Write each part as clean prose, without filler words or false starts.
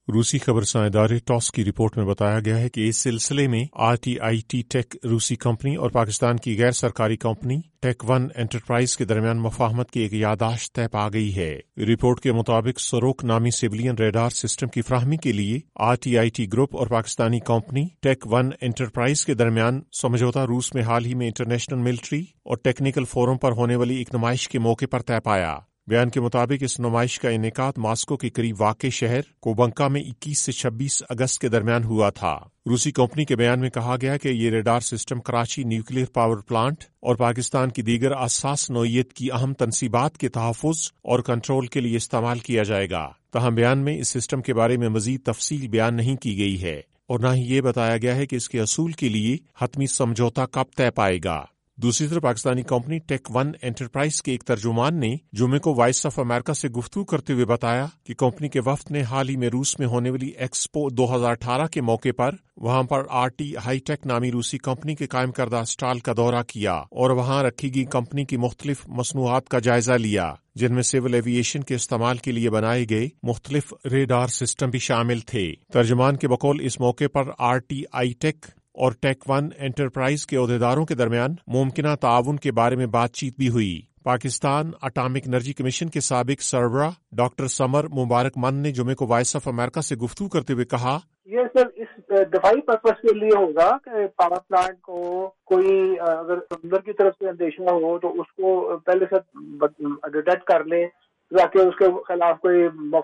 روسی خبرساں ادارے ٹاس کی رپورٹ میں بتایا گیا ہے کہ اس سلسلے میں RTIT ٹیک روسی کمپنی اور پاکستان کی غیر سرکاری کمپنی ٹیک ون انٹرپرائز کے درمیان مفاہمت کی ایک یادداشت طے پا گئی ہے۔ رپورٹ کے مطابق سروک نامی سویلین ریڈار سسٹم کی فراہمی کے لیے RTIT گروپ اور Pakistani company tech one enterprise کے درمیان سمجھوتہ روس میں حال ہی میں انٹرنیشنل ملٹری اور ٹیکنیکل فورم پر ہونے والی ایک نمائش کے موقع پر طے پایا۔ بیان کے مطابق اس نمائش کا انعقاد ماسکو کے قریب واقع شہر کوبنکا میں 21 سے 26 اگست کے درمیان ہوا تھا۔ روسی کمپنی کے بیان میں کہا گیا کہ یہ radar system Karachi nuclear power plant اور پاکستان کی دیگر حساس نوعیت کی اہم تنصیبات کے تحفظ اور کنٹرول کے لیے استعمال کیا جائے گا۔ تاہم بیان میں اس سسٹم کے بارے میں مزید تفصیل بیان نہیں کی گئی ہے اور نہ ہی یہ بتایا گیا ہے کہ اس کے حصول کے لیے حتمی سمجھوتہ کب طے پائے گا۔ دوسری طرف Pakistani company tech one enterprise کے ایک ترجمان نے جمعے کو وائس آف امریکہ سے گفتگو کرتے ہوئے بتایا کہ کمپنی کے وفد نے حال ہی میں روس میں ہونے والی ایکسپو 2018 کے موقع پر وہاں پر RT ہائی ٹیک نامی روسی کمپنی کے قائم کردہ اسٹال کا دورہ کیا اور وہاں رکھی گئی کمپنی کی مختلف مصنوعات کا جائزہ لیا، جن میں سول ایویشن کے استعمال کے لیے بنائے گئے مختلف ریڈار سسٹم بھی شامل تھے۔ ترجمان کے بقول اس موقع پر RTI ٹیک اور ٹیک ون انٹرپرائز کے عہدیداروں کے درمیان ممکنہ تعاون کے بارے میں بات چیت بھی ہوئی۔ پاکستان اٹامک انرجی کمیشن کے سابق سربراہ ڈاکٹر سمر مبارک من نے جمعے کو وائس آف امریکہ سے گفتگو کرتے ہوئے کہا، یہ سر اس دفاعی پرپز کے لیے ہوگا کہ پاور پلانٹ کو کوئی اگر اندر کی طرف سے اندیشہ ہو تو اس کو پہلے سے ڈیٹیکٹ کر لے تاکہ اس کے خلاف کوئی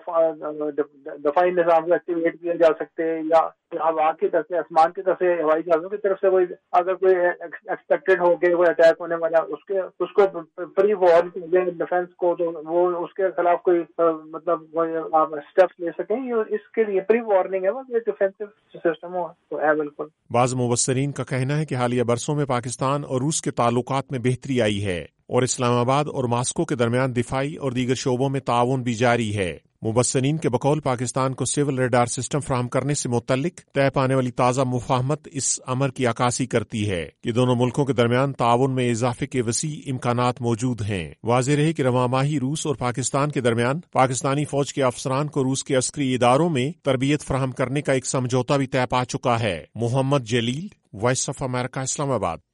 دفاعی نظام کو ایکٹیویٹ کیا جا سکتے، یا ہوا کی طرف سے، آسمان کی طرف سے، ہوائی جہازوں کی طرف سے کوئی اگر کوئی ایکسپیکٹڈ ہو کہ کوئی اٹیک ہونے والا اس کو پری وار ڈیفینس کو، تو وہ اس کے خلاف کوئی مطلب آپ اسٹیپس لے سکیں۔ اس کے لیے پری وارننگ ہے، وہ ڈیفینسو سسٹم تو ہے بالکل۔ بعض مبصرین کا کہنا ہے کہ حالیہ برسوں میں پاکستان اور روس کے تعلقات میں بہتری آئی ہے اور اسلام آباد اور ماسکو کے درمیان دفاعی اور دیگر شعبوں میں تعاون بھی جاری ہے۔ مبصرین کے بقول پاکستان کو سول ریڈار سسٹم فراہم کرنے سے متعلق طے پانے والی تازہ مفاہمت اس امر کی عکاسی کرتی ہے کہ دونوں ملکوں کے درمیان تعاون میں اضافے کے وسیع امکانات موجود ہیں۔ واضح رہے کہ رواں ماہی روس اور پاکستان کے درمیان پاکستانی فوج کے افسران کو روس کے عسکری اداروں میں تربیت فراہم کرنے کا ایک سمجھوتہ بھی طے پا چکا ہے۔ محمد جلیل، وائس آف امریکہ، اسلام آباد۔